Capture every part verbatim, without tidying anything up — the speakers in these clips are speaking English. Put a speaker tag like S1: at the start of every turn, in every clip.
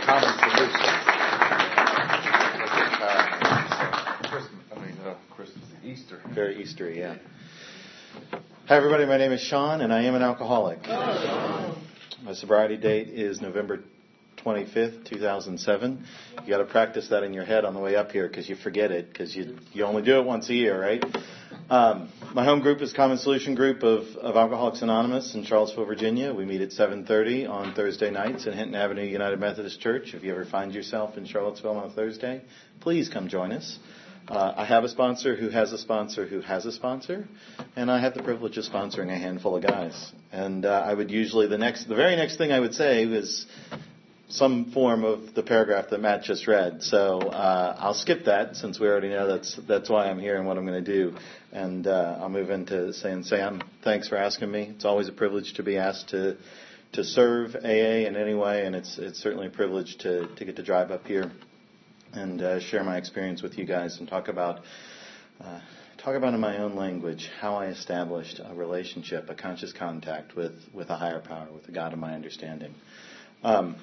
S1: common solution. Uh, Christmas, I mean, uh, Christmas, Easter.
S2: Very Easter, yeah. Hi, everybody. My name is Sean, and I am an alcoholic. My sobriety date is November twenty-fifth, two thousand seven. You got to practice that in your head on the way up here because you forget it because you you only do it once a year, right? Um, my home group is Common Solution Group of, of Alcoholics Anonymous in Charlottesville, Virginia. We meet at seven thirty on Thursday nights at Hinton Avenue United Methodist Church. If you ever find yourself in Charlottesville on a Thursday, please come join us. Uh, I have a sponsor who has a sponsor who has a sponsor, and I have the privilege of sponsoring a handful of guys. And uh, I would usually, the next, the very next thing I would say is some form of the paragraph that Matt just read. So uh, I'll skip that since we already know that's that's why I'm here and what I'm going to do. And uh, I'll move into saying, Sam, thanks for asking me. It's always a privilege to be asked to to serve A A in any way, and it's it's certainly a privilege to, to get to drive up here and uh, share my experience with you guys and talk about uh, talk about in my own language how I established a relationship, a conscious contact with, with a higher power, with the God of my understanding. Um,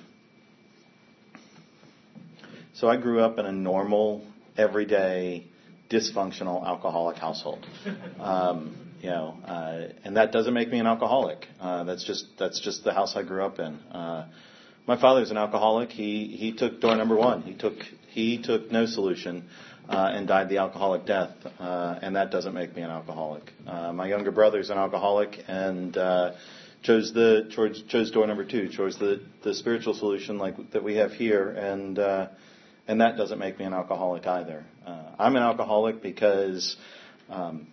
S2: so I grew up in a normal, everyday, dysfunctional alcoholic household. Um, you know, uh, and that doesn't make me an alcoholic. Uh, that's just that's just the house I grew up in. Uh, My father's an alcoholic. He he took door number one. He took he took no solution uh, and died the alcoholic death, uh, and that doesn't make me an alcoholic. Uh, my younger brother's an alcoholic and uh, chose the chose, chose door number two, chose the, the spiritual solution like that we have here, and uh, and that doesn't make me an alcoholic either. Uh, I'm an alcoholic because um,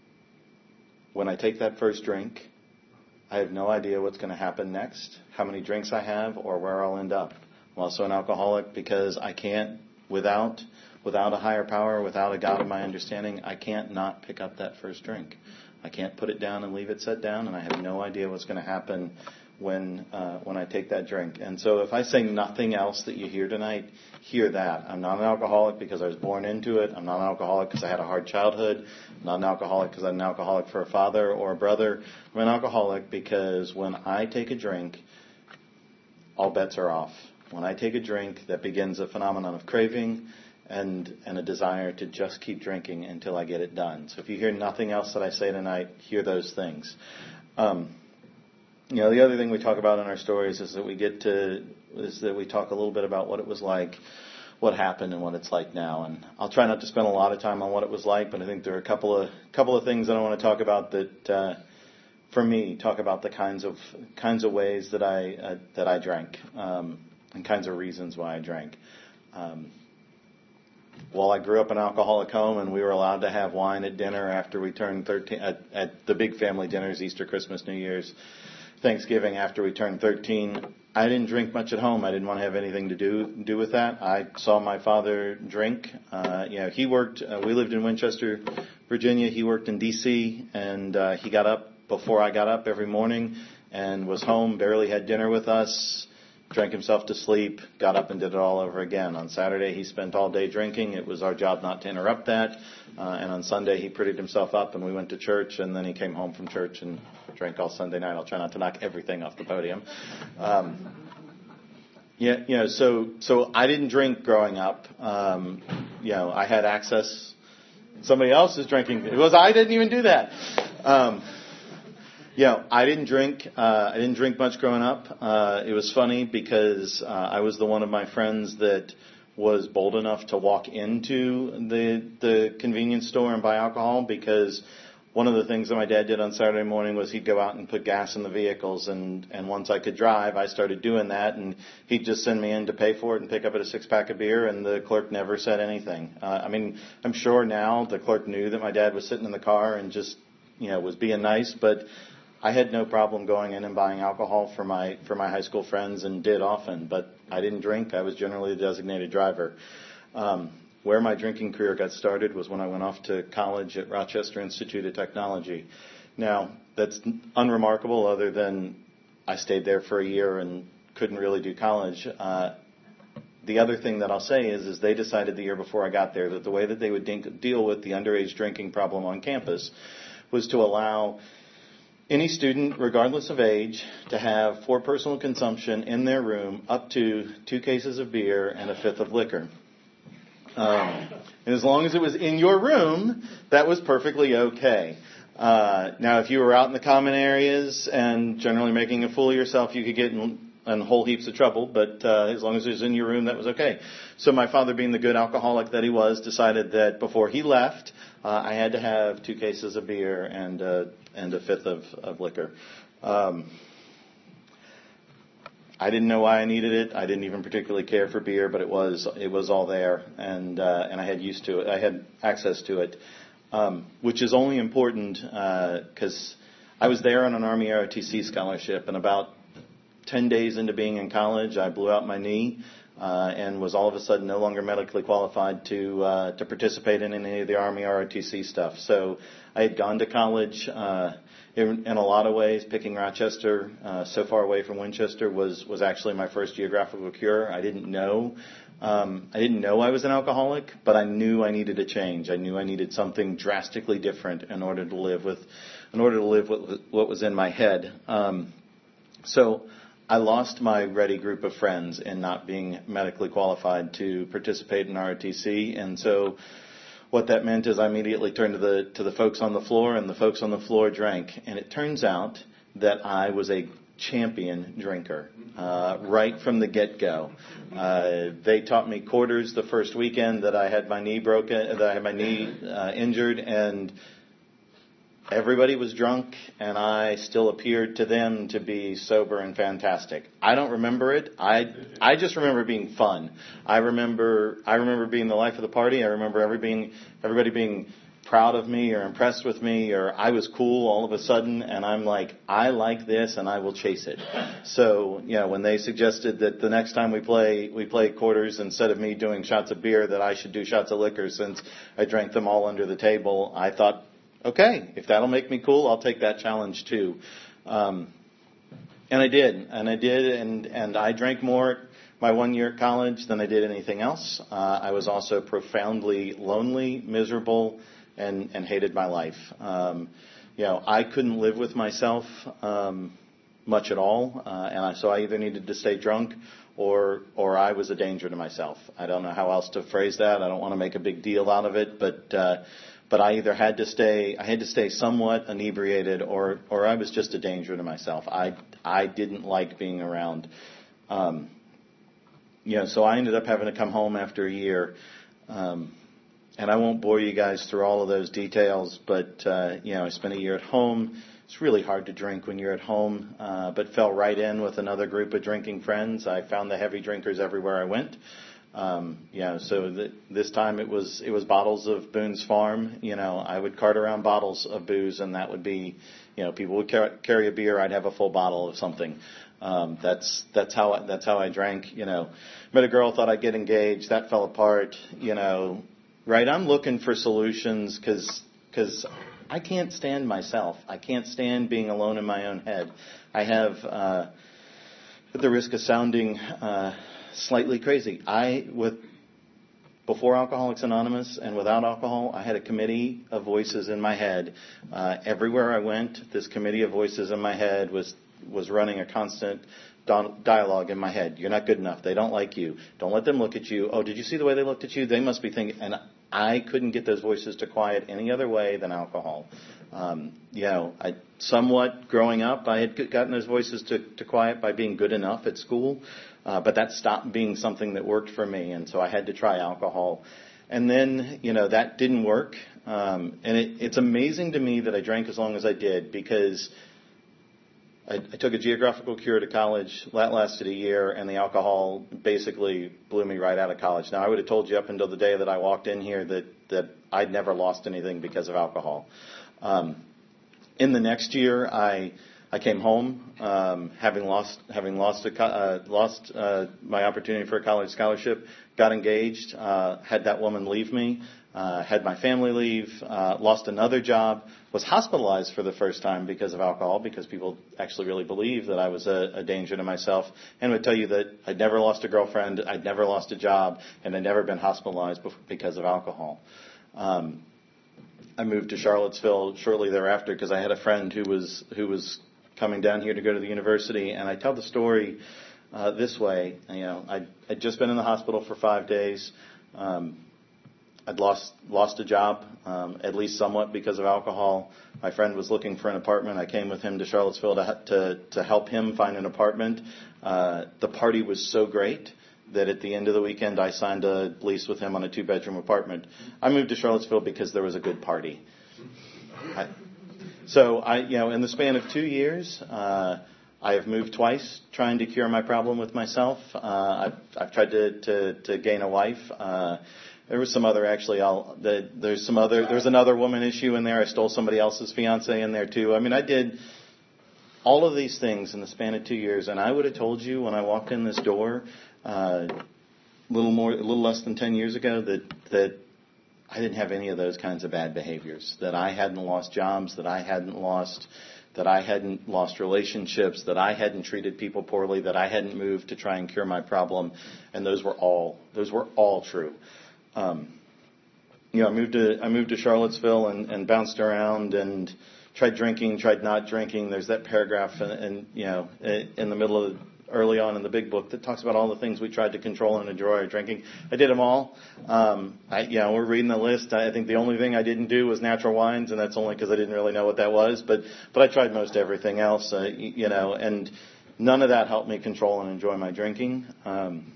S2: when I take that first drink, I have no idea what's going to happen next, how many drinks I have, or where I'll end up. I'm also an alcoholic because I can't, without without a higher power, without a God of my understanding, I can't not pick up that first drink. I can't put it down and leave it set down, and I have no idea what's going to happen when uh, when I take that drink. And so if I say nothing else that you hear tonight, hear that. I'm not an alcoholic because I was born into it. I'm not an alcoholic because I had a hard childhood. I'm not an alcoholic because I'm an alcoholic for a father or a brother. I'm an alcoholic because when I take a drink, all bets are off. When I take a drink, that begins a phenomenon of craving and and a desire to just keep drinking until I get it done. So if you hear nothing else that I say tonight, hear those things. Um, You know, the other thing we talk about in our stories is that we get to, is that we talk a little bit about what it was like, what happened, and what it's like now. And I'll try not to spend a lot of time on what it was like, but I think there are a couple of couple of things that I want to talk about that, uh, for me, talk about the kinds of kinds of ways that I uh, that I drank, um, and kinds of reasons why I drank. Um, Well, I grew up in an alcoholic home, and we were allowed to have wine at dinner after we turned thirteen, at, at the big family dinners, Easter, Christmas, New Year's, Thanksgiving after we turned thirteen. I didn't drink much at home. I didn't want to have anything to do do with that. I saw my father drink. Uh, you know, he worked. Uh, we lived in Winchester, Virginia. He worked in D C, and uh, he got up before I got up every morning and was home. Barely had dinner with us. Drank himself to sleep. Got up and did it all over again. On Saturday, he spent all day drinking. It was our job not to interrupt that. Uh, and on Sunday, he prettied himself up, and we went to church. And then he came home from church and drank all Sunday night. I'll try not to knock everything off the podium. Um, yeah, you know, so so I didn't drink growing up. Um, you know, I had access. Somebody else is drinking. It was I didn't even do that. Um, you know, I didn't drink. Uh, I didn't drink much growing up. Uh, it was funny because uh, I was the one of my friends that was bold enough to walk into the the convenience store and buy alcohol because one of the things that my dad did on Saturday morning was he'd go out and put gas in the vehicles, and, and once I could drive, I started doing that, and he'd just send me in to pay for it and pick up at a six-pack of beer, and the clerk never said anything. Uh, I mean, I'm sure now the clerk knew that my dad was sitting in the car and just, you know, was being nice, but I had no problem going in and buying alcohol for my for my high school friends and did often, but I didn't drink. I was generally the designated driver. Um, Where my drinking career got started was when I went off to college at Rochester Institute of Technology. Now, that's unremarkable other than I stayed there for a year and couldn't really do college. Uh, the other thing that I'll say is, is they decided the year before I got there that the way that they would de- deal with the underage drinking problem on campus was to allow any student, regardless of age, to have for personal consumption in their room up to two cases of beer and a fifth of liquor. Um, and as long as it was in your room, that was perfectly okay. Uh, now, if you were out in the common areas and generally making a fool of yourself, you could get in, in whole heaps of trouble. But uh, as long as it was in your room, that was okay. So my father, being the good alcoholic that he was, decided that before he left, uh, I had to have two cases of beer and uh, and a fifth of, of liquor. Um, I didn't know why I needed it. I didn't even particularly care for beer, but it was it was all there, and uh, and I had used to it. I had access to it, um, which is only important because uh, I was there on an Army R O T C scholarship, and about ten days into being in college, I blew out my knee uh, and was all of a sudden no longer medically qualified to uh, to participate in any of the Army R O T C stuff. So I had gone to college. Uh, In, in a lot of ways, picking Rochester uh, so far away from Winchester was, was actually my first geographical cure. I didn't know um, I didn't know I was an alcoholic, but I knew I needed a change. I knew I needed something drastically different in order to live with in order to live what, what was in my head. Um, so I lost my ready group of friends in not being medically qualified to participate in R O T C, and so what that meant is I immediately turned to the to the folks on the floor, and the folks on the floor drank. And it turns out that I was a champion drinker uh, right from the get-go. Uh, they taught me quarters the first weekend that I had my knee broken, that I had my knee uh, injured, and everybody was drunk, and I still appeared to them to be sober and fantastic. I don't remember it. I I just remember being fun. I remember I remember being the life of the party. I remember every being everybody being proud of me or impressed with me, or I was cool all of a sudden, and I'm like, I like this, and I will chase it. So, you know, when they suggested that the next time we play we play quarters, instead of me doing shots of beer, that I should do shots of liquor since I drank them all under the table, I thought, okay, if that'll make me cool, I'll take that challenge too. Um, and I did, and I did, and, and I drank more my one year at college than I did anything else. Uh, I was also profoundly lonely, miserable, and, and hated my life. Um, you know, I couldn't live with myself um, much at all, uh, and I, so I either needed to stay drunk or or I was a danger to myself. I don't know how else to phrase that. I don't want to make a big deal out of it, but. Uh, But I either had to stay, I had to stay somewhat inebriated, or, or I was just a danger to myself. I, I didn't like being around. Um, you know, so I ended up having to come home after a year. Um, and I won't bore you guys through all of those details, but, uh, you know, I spent a year at home. It's really hard to drink when you're at home, uh, but fell right in with another group of drinking friends. I found the heavy drinkers everywhere I went. Um, you know, so th- this time it was it was bottles of Boone's Farm. You know, I would cart around bottles of booze, and that would be, you know, people would car- carry a beer, I'd have a full bottle of something. Um, that's that's how I, that's how I drank. You know, met a girl, thought I'd get engaged, that fell apart. You know, right? I'm looking for solutions because because I can't stand myself. I can't stand being alone in my own head. I have, uh, at the risk of sounding Uh, slightly crazy. I, with, before Alcoholics Anonymous and without alcohol, I had a committee of voices in my head. Uh, everywhere I went, this committee of voices in my head was, was running a constant don- dialogue in my head. You're not good enough. They don't like you. Don't let them look at you. Oh, did you see the way they looked at you? They must be thinking, and I couldn't get those voices to quiet any other way than alcohol. Um, you know, I, somewhat growing up, I had gotten those voices to, to quiet by being good enough at school. Uh, but that stopped being something that worked for me, and so I had to try alcohol. And then, you know, that didn't work. Um, and it, it's amazing to me that I drank as long as I did, because I, I took a geographical cure to college. That lasted a year, and the alcohol basically blew me right out of college. Now, I would have told you up until the day that I walked in here that, that I'd never lost anything because of alcohol. Um, in the next year, I... I came home, um, having lost having lost a, uh, lost uh, my opportunity for a college scholarship. Got engaged, uh, had that woman leave me, uh, had my family leave, uh, lost another job, was hospitalized for the first time because of alcohol, because people actually really believed that I was a, a danger to myself, and would tell you that I'd never lost a girlfriend, I'd never lost a job, and I'd never been hospitalized because of alcohol. Um, I moved to Charlottesville shortly thereafter because I had a friend who was who was coming down here to go to the university, and I tell the story uh, this way. You know, I'd, I'd just been in the hospital for five days. Um, I'd lost lost a job, um, at least somewhat because of alcohol. My friend was looking for an apartment. I came with him to Charlottesville to to, to help him find an apartment. Uh, the party was so great that at the end of the weekend I signed a lease with him on a two-bedroom apartment. I moved to Charlottesville because there was a good party. I, so I, you know, in the span of two years, uh, I have moved twice trying to cure my problem with myself. Uh, I've, I've tried to, to, to gain a wife. Uh, There was some other, actually, I'll, the, there's some other, there's another woman issue in there. I stole somebody else's fiance in there too. I mean, I did all of these things in the span of two years, and I would have told you when I walked in this door, uh, a little more, a little less than ten years ago, that, that I didn't have any of those kinds of bad behaviors, that I hadn't lost jobs, that I hadn't lost, that I hadn't lost relationships, that I hadn't treated people poorly, that I hadn't moved to try and cure my problem, and those were all, those were all true. Um, you know, I moved to I moved to Charlottesville and, and bounced around and tried drinking, tried not drinking. There's that paragraph, and, and you know, in the middle of early on in the big book that talks about all the things we tried to control and enjoy our drinking. I did them all. Um, I, you know, we're reading the list. I think the only thing I didn't do was natural wines, and that's only because I didn't really know what that was. But but I tried most everything else. Uh, you know, and none of that helped me control and enjoy my drinking. Um,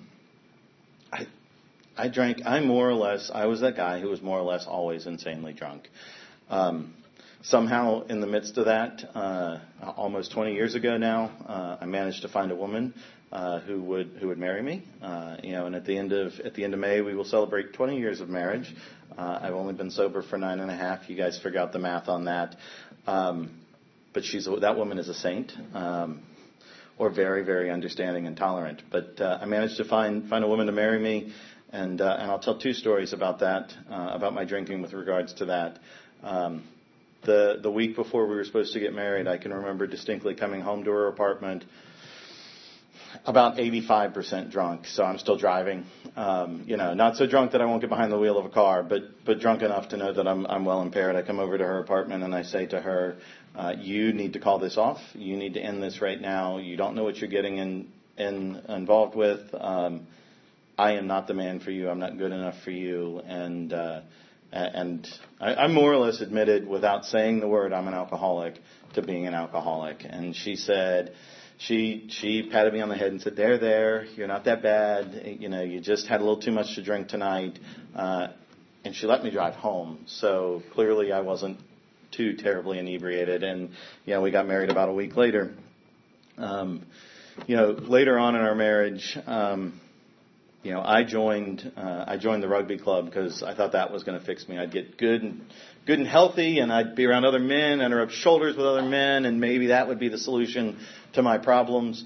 S2: I. I drank, I more or less, I was that guy who was more or less always insanely drunk. Um, somehow in the midst of that, uh, almost twenty years ago now, uh, I managed to find a woman, uh, who would, who would marry me. Uh, you know, and at the end of, at the end of May, we will celebrate twenty years of marriage. Uh, I've only been sober for nine and a half. You guys figure out the math on that. Um, but she's, that woman is a saint. Um, or very, very understanding and tolerant. But, uh, I managed to find, find a woman to marry me. And, uh, and I'll tell two stories about that, uh, about my drinking with regards to that. Um, the, the week before we were supposed to get married, I can remember distinctly coming home to her apartment about eighty-five percent drunk. So I'm still driving, um, you know, not so drunk that I won't get behind the wheel of a car, but, but drunk enough to know that I'm, I'm well impaired. I come over to her apartment and I say to her, uh, you need to call this off. You need to end this right now. You don't know what you're getting in, in, involved with. Um, I am not the man for you. I'm not good enough for you. And uh, and I, I more or less admitted, without saying the word, I'm an alcoholic, to being an alcoholic. And she said, she she patted me on the head and said, there, there, you're not that bad. You know, you just had a little too much to drink tonight. Uh, and she let me drive home. So clearly I wasn't too terribly inebriated. And, you know, we got married about a week later. Um, you know, later on in our marriage, um, You know, I joined uh, I joined the rugby club because I thought that was going to fix me. I'd get good and good and healthy, and I'd be around other men and rub shoulders with other men, and maybe that would be the solution to my problems.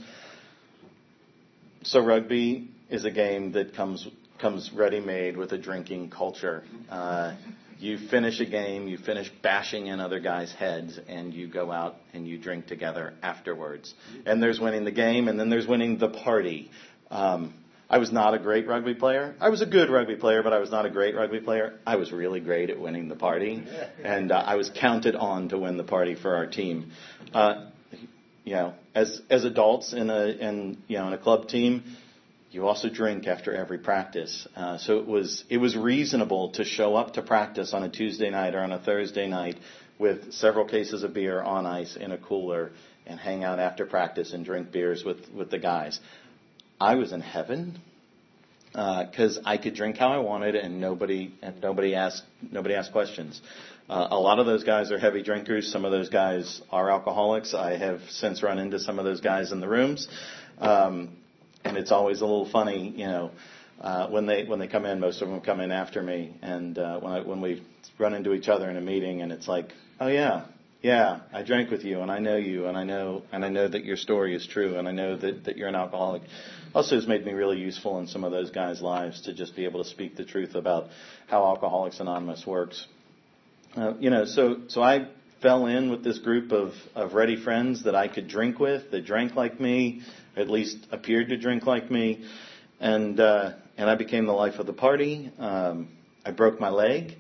S2: So rugby is a game that comes comes ready-made with a drinking culture. Uh, you finish a game, you finish bashing in other guys' heads, and you go out and you drink together afterwards. And there's winning the game, and then there's winning the party. Um, I was not a great rugby player. I was a good rugby player, but I was not a great rugby player. I was really great at winning the party, and uh, I was counted on to win the party for our team. Uh, you know, as as adults in a in you know in a club team, you also drink after every practice. Uh, so it was it was reasonable to show up to practice on a Tuesday night or on a Thursday night with several cases of beer on ice in a cooler and hang out after practice and drink beers with with the guys. I was in heaven because uh, I could drink how I wanted, and nobody and nobody asked nobody asked questions. Uh, a lot of those guys are heavy drinkers. Some of those guys are alcoholics. I have since run into some of those guys in the rooms, um, and it's always a little funny, you know, uh, when they when they come in. Most of them come in after me, and uh, when I, when we run into each other in a meeting, and it's like, oh yeah. Yeah, I drank with you, and I know you, and I know, and I know that your story is true, and I know that, that you're an alcoholic. Also, has made me really useful in some of those guys' lives to just be able to speak the truth about how Alcoholics Anonymous works. Uh, you know, so so I fell in with this group of, of ready friends that I could drink with, that drank like me, at least appeared to drink like me, and uh, and I became the life of the party. Um, I broke my leg.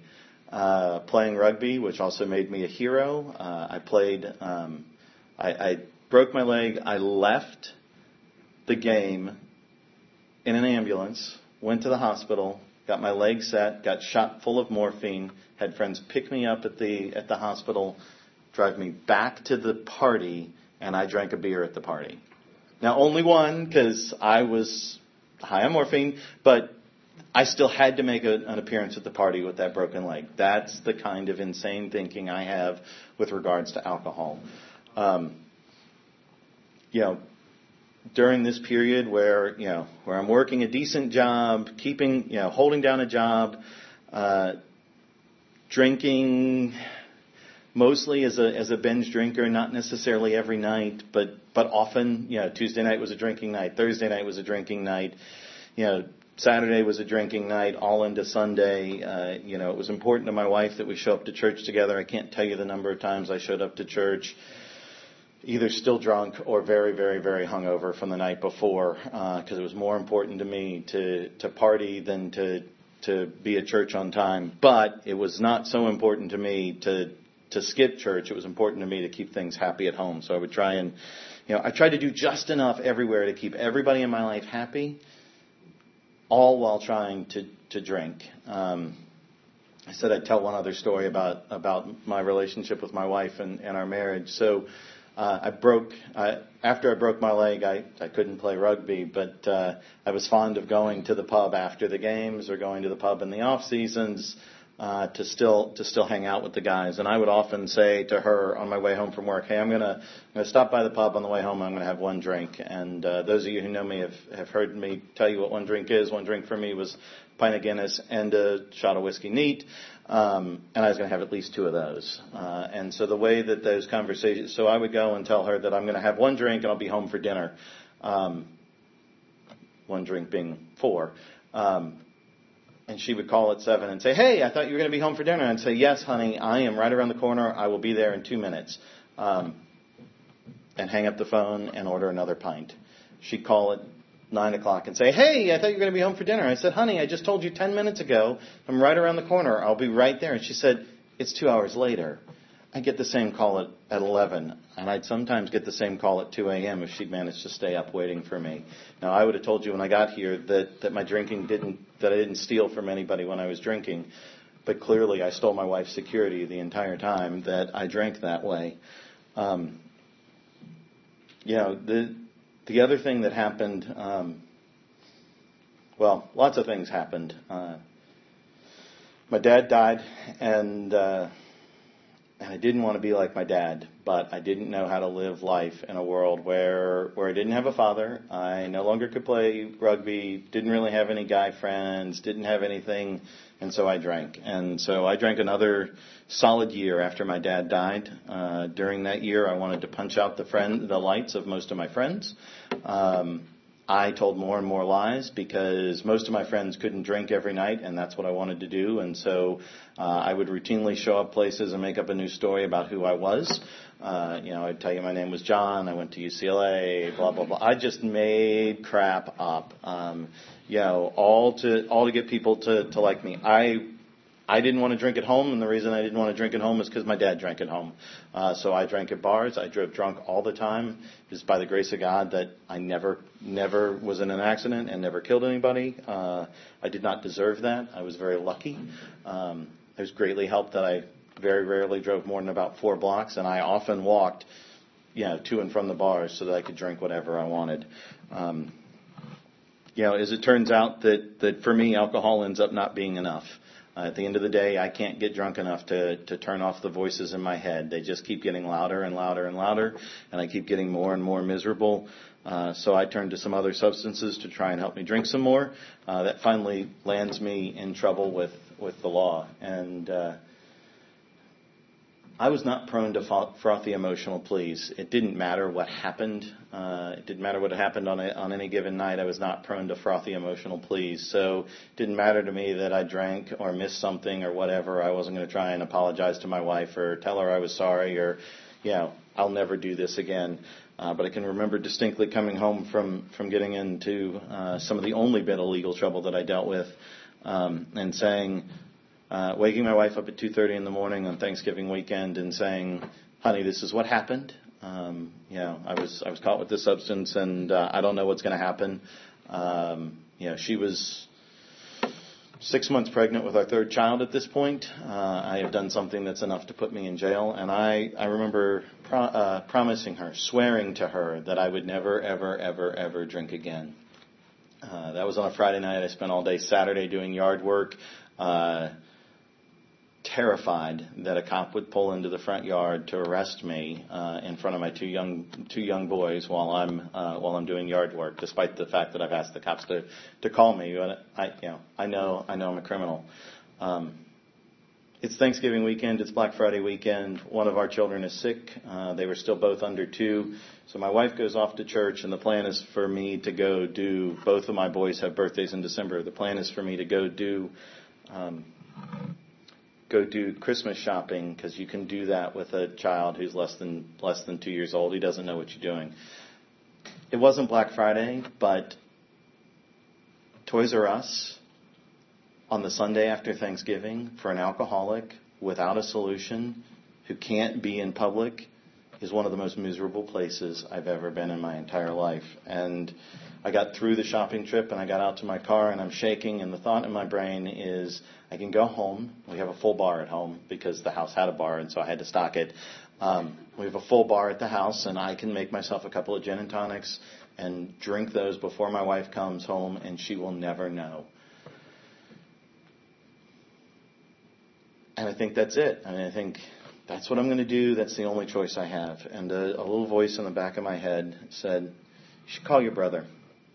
S2: uh, playing rugby, which also made me a hero. Uh, I played, um, I, I broke my leg. I left the game in an ambulance, went to the hospital, got my leg set, got shot full of morphine, had friends pick me up at the at the hospital, drive me back to the party, and I drank a beer at the party. Now, only one, because I was high on morphine, but I still had to make a, an appearance at the party with that broken leg. That's the kind of insane thinking I have with regards to alcohol. Um, you know, during this period where, you know, where I'm working a decent job, keeping, you know, holding down a job, uh, drinking mostly as a as a binge drinker, not necessarily every night, but but often, you know, Tuesday night was a drinking night, Thursday night was a drinking night, you know, Saturday was a drinking night, all into Sunday. Uh, you know, it was important to my wife that we show up to church together. I can't tell you the number of times I showed up to church either still drunk or very, very, very hungover from the night before, because uh, it was more important to me to to party than to to be at church on time. But it was not so important to me to to skip church. It was important to me to keep things happy at home. So I would try and, you know, I tried to do just enough everywhere to keep everybody in my life happy, all while trying to, to drink. Um, I said I'd tell one other story about, about my relationship with my wife and, and our marriage. So uh, I broke, I, after I broke my leg, I, I couldn't play rugby, but uh, I was fond of going to the pub after the games or going to the pub in the off seasons. Uh, to still to still hang out with the guys, and I would often say to her on my way home from work, "Hey, I'm gonna I'm gonna stop by the pub on the way home. I'm gonna have one drink." And uh, those of you who know me have have heard me tell you what one drink is. One drink for me was a pint of Guinness and a shot of whiskey neat, um, and I was gonna have at least two of those. Uh, and so the way that those conversations, so I would go and tell her that I'm gonna have one drink and I'll be home for dinner. Um, one drink being four. Um, And she would call at seven and say, "Hey, I thought you were going to be home for dinner." And I'd say, "Yes, honey, I am right around the corner. I will be there in two minutes. Um, and hang up the phone and order another pint. She'd call at nine o'clock and say, "Hey, I thought you were going to be home for dinner." I said, "Honey, I just told you ten minutes ago. I'm right around the corner. I'll be right there." And she said, "It's two hours later." I get the same call at, at eleven, and I'd sometimes get the same call at two a.m. if she'd managed to stay up waiting for me. Now, I would have told you when I got here that, that my drinking didn't, that I didn't steal from anybody when I was drinking, but clearly I stole my wife's security the entire time that I drank that way. Um, you know, the the other thing that happened, um, well, lots of things happened. Uh, my dad died, and uh, and I didn't want to be like my dad, but I didn't know how to live life in a world where where I didn't have a father. I no longer could play rugby, didn't really have any guy friends, didn't have anything, and so I drank. And so I drank another solid year after my dad died. Uh, during that year, I wanted to punch out the friend, the lights of most of my friends. Um, I told more and more lies because most of my friends couldn't drink every night, and that's what I wanted to do. And so uh, I would routinely show up places and make up a new story about who I was. Uh, you know, I'd tell you my name was John, I went to U C L A, blah, blah, blah. I just made crap up, um, you know, all to all to get people to, to like me. I I didn't want to drink at home, and the reason I didn't want to drink at home is because my dad drank at home. Uh, so I drank at bars. I drove drunk all the time. Just by the grace of God that I never, never was in an accident and never killed anybody. Uh, I did not deserve that. I was very lucky. Um, I was greatly helped that I very rarely drove more than about four blocks, and I often walked, you know, to and from the bars so that I could drink whatever I wanted. Um, you know, as it turns out that, that for me, alcohol ends up not being enough. Uh, at the end of the day, I can't get drunk enough to, to turn off the voices in my head. They just keep getting louder and louder and louder, and I keep getting more and more miserable. Uh, so I turn to some other substances to try and help me drink some more. Uh, that finally lands me in trouble with, with the law. And uh, I was not prone to frothy emotional pleas. It didn't matter what happened. Uh, it didn't matter what happened on a, on any given night. I was not prone to frothy emotional pleas. So it didn't matter to me that I drank or missed something or whatever. I wasn't going to try and apologize to my wife or tell her I was sorry or, you know, I'll never do this again. Uh, but I can remember distinctly coming home from, from getting into uh, some of the only bit of legal trouble that I dealt with um, and saying, uh, waking my wife up at two thirty in the morning on Thanksgiving weekend and saying, honey, this is what happened. Um, you know, I was I was caught with this substance, and uh, I don't know what's going to happen. Um, you know, she was six months pregnant with our third child at this point. Uh, I have done something that's enough to put me in jail, and I I remember pro- uh, promising her, swearing to her that I would never, ever, ever, ever drink again. Uh, that was on a Friday night. I spent all day Saturday doing yard work. Uh, terrified that a cop would pull into the front yard to arrest me uh, in front of my two young two young boys while I'm uh, while I'm doing yard work, despite the fact that I've asked the cops to, to call me. But I you know I know I know I'm a criminal. Um, it's Thanksgiving weekend. It's Black Friday weekend. One of our children is sick. Uh, they were still both under two. So my wife goes off to church, and the plan is for me to go do. Both of my boys have birthdays in December. The plan is for me to go do. Um, go do Christmas shopping, because you can do that with a child who's less than less than two years old. He doesn't know what you're doing. It wasn't Black Friday, but Toys R Us on the Sunday after Thanksgiving for an alcoholic without a solution who can't be in public is one of the most miserable places I've ever been in my entire life. And I got through the shopping trip, and I got out to my car, and I'm shaking, and the thought in my brain is I can go home. We have a full bar at home because the house had a bar, and so I had to stock it. Um, we have a full bar at the house, and I can make myself a couple of gin and tonics and drink those before my wife comes home, and she will never know. And I think that's it. I mean, I think that's what I'm going to do. That's the only choice I have. And a, a little voice in the back of my head said, you should call your brother.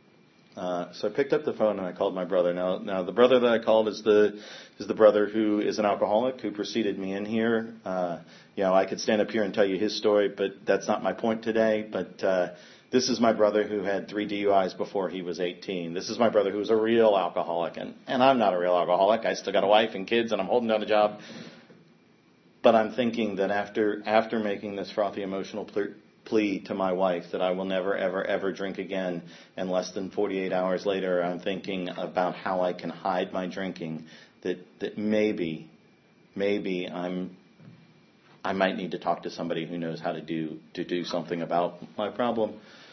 S2: Uh, so I picked up the phone and I called my brother. Now, now the brother that I called is the is the brother who is an alcoholic who preceded me in here. Uh, you know, I could stand up here and tell you his story, but that's not my point today. But uh, this is my brother who had three D U Is before he was eighteen. This is my brother who was a real alcoholic, and and I'm not a real alcoholic. I still got a wife and kids, and I'm holding down a job. But I'm thinking that after after making this frothy emotional plea, plea to my wife that I will never, ever, ever drink again, and less than forty-eight hours later I'm thinking about how I can hide my drinking, that that maybe, maybe I'm, I might need to talk to somebody who knows how to do to do something about my problem.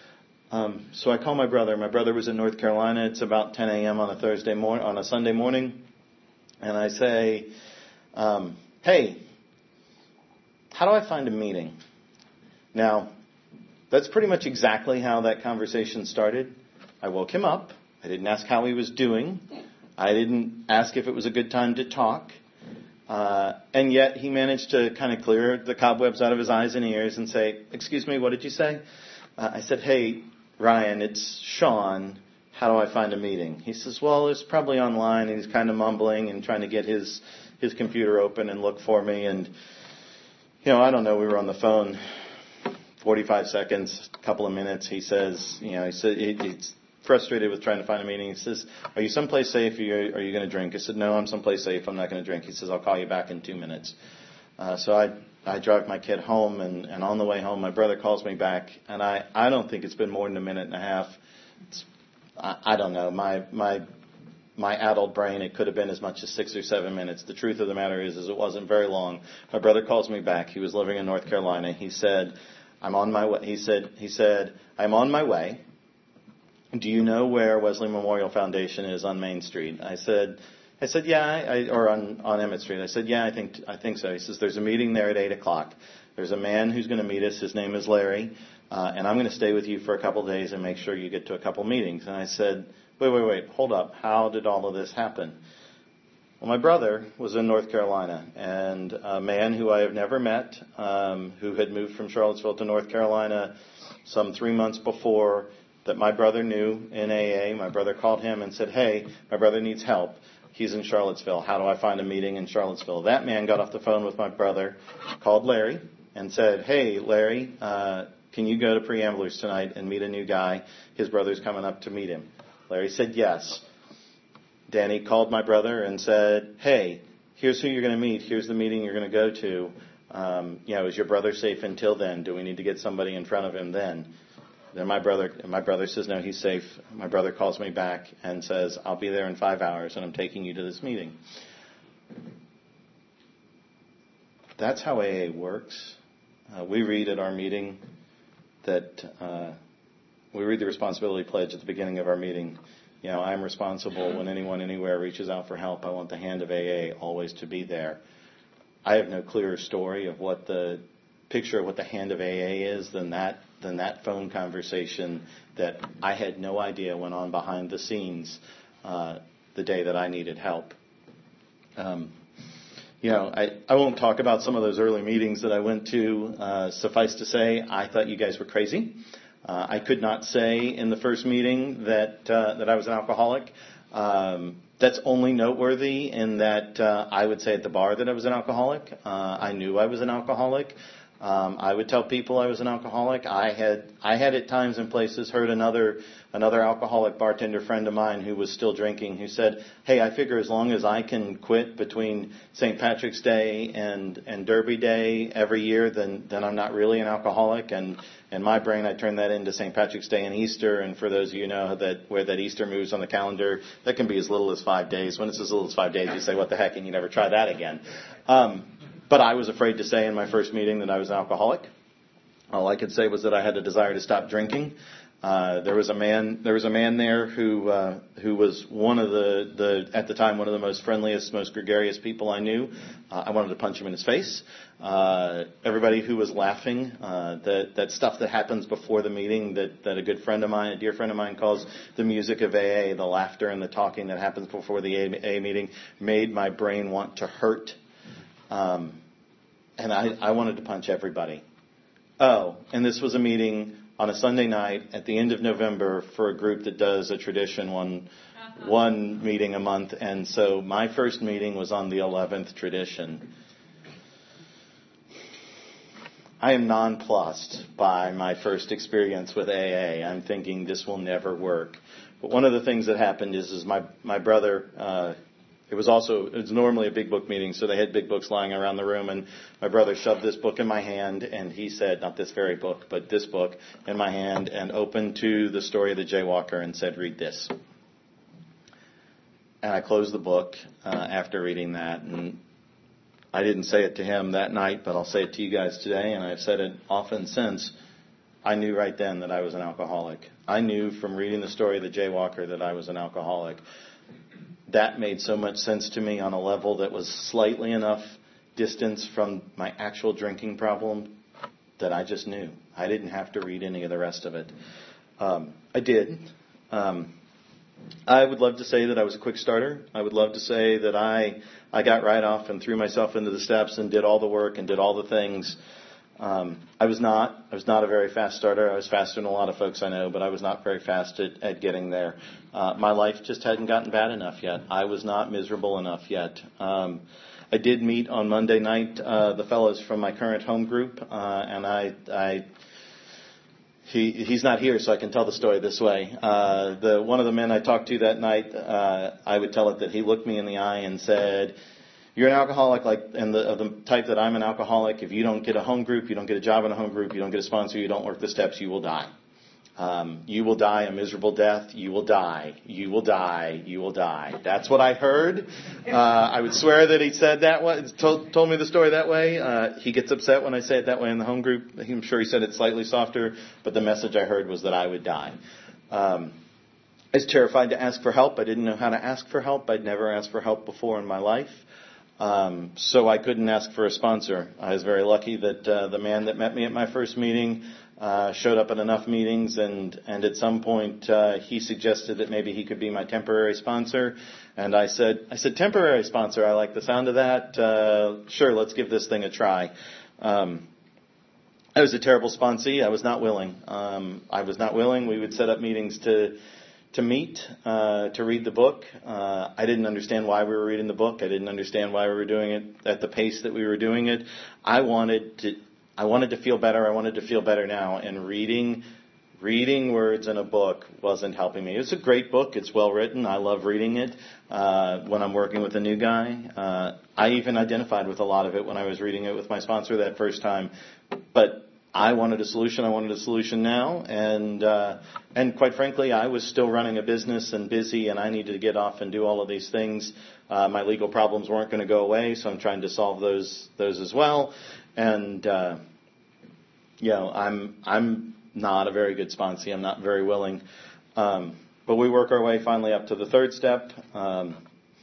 S2: Um, so I call my brother. My brother was in North Carolina. It's about ten a.m. on a Thursday mor- on a Sunday morning, and I say, um, "Hey, how do I find a meeting?" Now, that's pretty much exactly how that conversation started. I woke him up. I didn't ask how he was doing. I didn't ask if it was a good time to talk. Uh, and yet he managed to kind of clear the cobwebs out of his eyes and ears and say, "Excuse me, what did you say?" Uh, I said, "Hey, Ryan, it's Sean. How do I find a meeting?" He says, "Well, it's probably online." And he's kind of mumbling and trying to get his, his computer open and look for me. And, you know, I don't know. We were on the phone forty-five seconds, a couple of minutes. He says, you know, he said he, he's frustrated with trying to find a meeting. He says, "Are you someplace safe? Are you, are you going to drink?" I said, "No, I'm someplace safe. I'm not going to drink." He says, "I'll call you back in two minutes." Uh, so I I drive my kid home, and, and on the way home, my brother calls me back, and I, I don't think it's been more than a minute and a half. It's, I, I don't know. My my my adult brain, it could have been as much as six or seven minutes. The truth of the matter is, is it wasn't very long. My brother calls me back. He was living in North Carolina. He said, I'm on my way. He said, he said, "I'm on my way. Do you know where Wesley Memorial Foundation is on Main Street?" I said, I said, "Yeah," I, or on, on Emmett Street. I said, "Yeah, I think, I think so." He says, "There's a meeting there at eight o'clock. There's a man who's going to meet us. His name is Larry. Uh, and I'm going to stay with you for a couple of days and make sure you get to a couple meetings." And I said, wait, wait, wait, hold up. How did all of this happen? Well, my brother was in North Carolina, and a man who I have never met, um, who had moved from Charlottesville to North Carolina some three months before, that my brother knew in A A. My brother called him and said, "Hey, my brother needs help. He's in Charlottesville. How do I find a meeting in Charlottesville?" That man got off the phone with my brother, called Larry, and said, "Hey, Larry, uh, can you go to Preamblers tonight and meet a new guy? His brother's coming up to meet him." Larry said yes. Danny called my brother and said, "Hey, here's who you're going to meet. Here's the meeting you're going to go to. Um, you know, is your brother safe until then? Do we need to get somebody in front of him then?" Then my brother, my brother says, "No, he's safe." My brother calls me back and says, "I'll be there in five hours, and I'm taking you to this meeting." that's how A A works. Uh, we read at our meeting that uh, we read the responsibility pledge at the beginning of our meeting. You know, I'm responsible when anyone anywhere reaches out for help. I want the hand of A A always to be there. I have no clearer story of what the picture of what the hand of A A is than that than that phone conversation that I had no idea went on behind the scenes uh, the day that I needed help. Um, you know, I, I won't talk about some of those early meetings that I went to. Uh, suffice to say, I thought you guys were crazy. Uh, I could not say in the first meeting that uh, that I was an alcoholic. Um, that's only noteworthy in that uh, I would say at the bar that I was an alcoholic. Uh, I knew I was an alcoholic. Um, I would tell people I was an alcoholic. I had I had at times and places heard another another alcoholic bartender friend of mine who was still drinking who said, "Hey, I figure as long as I can quit between Saint Patrick's Day and and Derby Day every year, then then I'm not really an alcoholic." And in my brain, I turned that into Saint Patrick's Day and Easter. And for those of you who know that where that Easter moves on the calendar, that can be as little as five days. When it's as little as five days, you say, "What the heck?" and you never try that again. Um, But I was afraid to say in my first meeting that I was an alcoholic. All I could say was that I had a desire to stop drinking. Uh, there was a man, there was a man there who, uh, who was one of the, the, at the time, one of the most friendliest, most gregarious people I knew. Uh, I wanted to punch him in his face. Uh, everybody who was laughing, uh, that, that stuff that happens before the meeting that, that a good friend of mine, a dear friend of mine calls the music of A A, the laughter and the talking that happens before the A A meeting made my brain want to hurt. Um, and I, I wanted to punch everybody. Oh, and this was a meeting on a Sunday night at the end of November for a group that does a tradition, one, uh-huh. one meeting a month. And so my first meeting was on the eleventh tradition. I am nonplussed by my first experience with A A. I'm thinking this will never work. But one of the things that happened is, is my, my brother, uh, It was also, it was normally a big book meeting, so they had big books lying around the room, and my brother shoved this book in my hand, and he said, not this very book, but this book in my hand, and opened to the story of the Jaywalker and said, "Read this." And I closed the book uh, after reading that, and I didn't say it to him that night, but I'll say it to you guys today, and I've said it often since. I knew right then that I was an alcoholic. I knew from reading the story of the Jaywalker that I was an alcoholic. That made so much sense to me on a level that was slightly enough distance from my actual drinking problem that I just knew. I didn't have to read any of the rest of it. Um, I did. Um, I would love to say that I was a quick starter. I would love to say that I I got right off and threw myself into the steps and did all the work and did all the things. Um, I was not. I was not a very fast starter. I was faster than a lot of folks I know, but I was not very fast at, at getting there. Uh, my life just hadn't gotten bad enough yet. I was not miserable enough yet. Um, I did meet on Monday night uh, the fellows from my current home group, uh, and I, I he he's not here, so I can tell the story this way. Uh, the one of the men I talked to that night, uh, I would tell it that he looked me in the eye and said, "You're an alcoholic, like, and the, of the type that I'm an alcoholic. If you don't get a home group, you don't get a job in a home group, you don't get a sponsor, you don't work the steps, you will die. Um, you will die a miserable death. You will die. You will die. You will die." That's what I heard. Uh, I would swear that he said that way, told, told me the story that way. Uh, he gets upset when I say it that way in the home group. I'm sure he said it slightly softer, but the message I heard was that I would die. Um, I was terrified to ask for help. I didn't know how to ask for help. I'd never asked for help before in my life. Um, so I couldn't ask for a sponsor. I was very lucky that uh, the man that met me at my first meeting uh, showed up at enough meetings, and, and at some point uh, he suggested that maybe he could be my temporary sponsor. And I said, I said, "Temporary sponsor, I like the sound of that. Uh, sure, let's give this thing a try." Um, I was a terrible sponsee. I was not willing. Um, I was not willing. We would set up meetings to to meet, uh, to read the book. Uh, I didn't understand why we were reading the book. I didn't understand why we were doing it at the pace that we were doing it. I wanted to, I wanted to feel better. I wanted to feel better now. And reading, reading words in a book wasn't helping me. It's a great book. It's well written. I love reading it. Uh, when I'm working with a new guy, uh, I even identified with a lot of it when I was reading it with my sponsor that first time. But I wanted a solution. I wanted a solution now, and uh, and quite frankly, I was still running a business and busy, and I needed to get off and do all of these things. Uh, my legal problems weren't going to go away, so I'm trying to solve those those as well. And uh, you know, I'm I'm not a very good sponsee. I'm not very willing, um, but we work our way finally up to the third step. Um,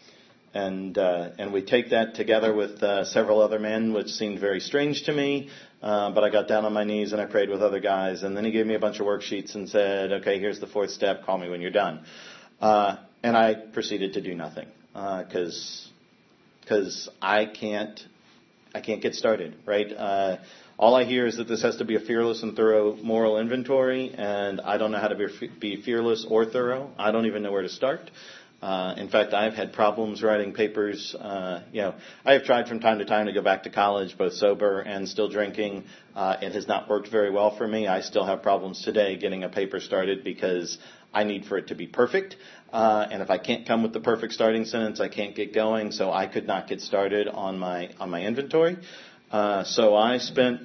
S2: And uh, and we take that together with uh, several other men, which seemed very strange to me. Uh, but I got down on my knees and I prayed with other guys. And then he gave me a bunch of worksheets and said, okay, here's the fourth step. Call me when you're done. Uh, and I proceeded to do nothing because uh, because I can't I can't get started, right? Uh, all I hear is that this has to be a fearless and thorough moral inventory, and I don't know how to be, be fearless or thorough. I don't even know where to start. Uh, in fact, I've had problems writing papers. Uh, you know, I have tried from time to time to go back to college, both sober and still drinking. Uh, it has not worked very well for me. I still have problems today getting a paper started because I need for it to be perfect. Uh, and if I can't come with the perfect starting sentence, I can't get going. So I could not get started on my on my inventory. Uh, so I spent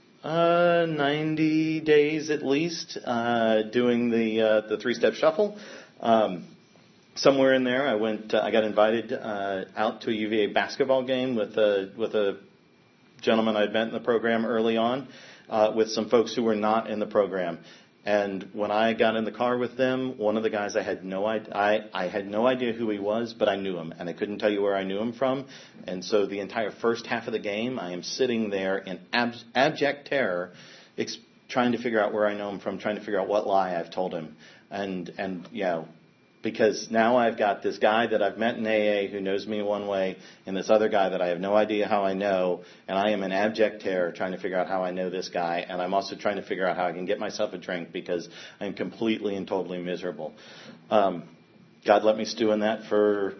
S2: uh, ninety days at least uh, doing the uh, the three-step shuffle. Um, Somewhere in there, I went. Uh, I got invited uh, out to a U V A basketball game with a with a gentleman I'd met in the program early on, uh, with some folks who were not in the program. And when I got in the car with them, one of the guys I had no idea. I, I had no idea who he was, but I knew him, and I couldn't tell you where I knew him from. And so the entire first half of the game, I am sitting there in ab- abject terror, ex- trying to figure out where I know him from, trying to figure out what lie I've told him, and and you know. Because now I've got this guy that I've met in A A who knows me one way, and this other guy that I have no idea how I know, and I am in abject terror trying to figure out how I know this guy, and I'm also trying to figure out how I can get myself a drink because I'm completely and totally miserable. Um, God let me stew in that for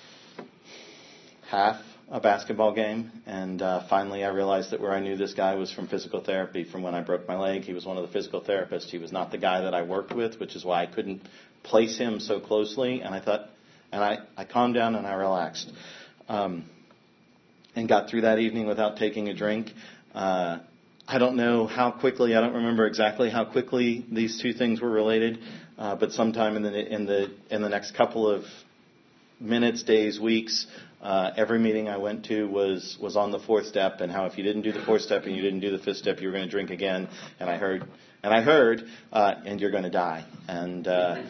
S2: half a basketball game, and uh, finally I realized that where I knew this guy was from physical therapy from when I broke my leg. He was one of the physical therapists. He was not the guy that I worked with, which is why I couldn't place him so closely. And I thought, and I, I calmed down and I relaxed, um, and got through that evening without taking a drink. Uh, I don't know how quickly, I don't remember exactly how quickly these two things were related, uh, but sometime in the in the in the next couple of minutes, days, weeks, uh, every meeting I went to was was on the fourth step, and how if you didn't do the fourth step and you didn't do the fifth step, you were going to drink again. And I heard, and I heard, uh, and you're going to die. And uh,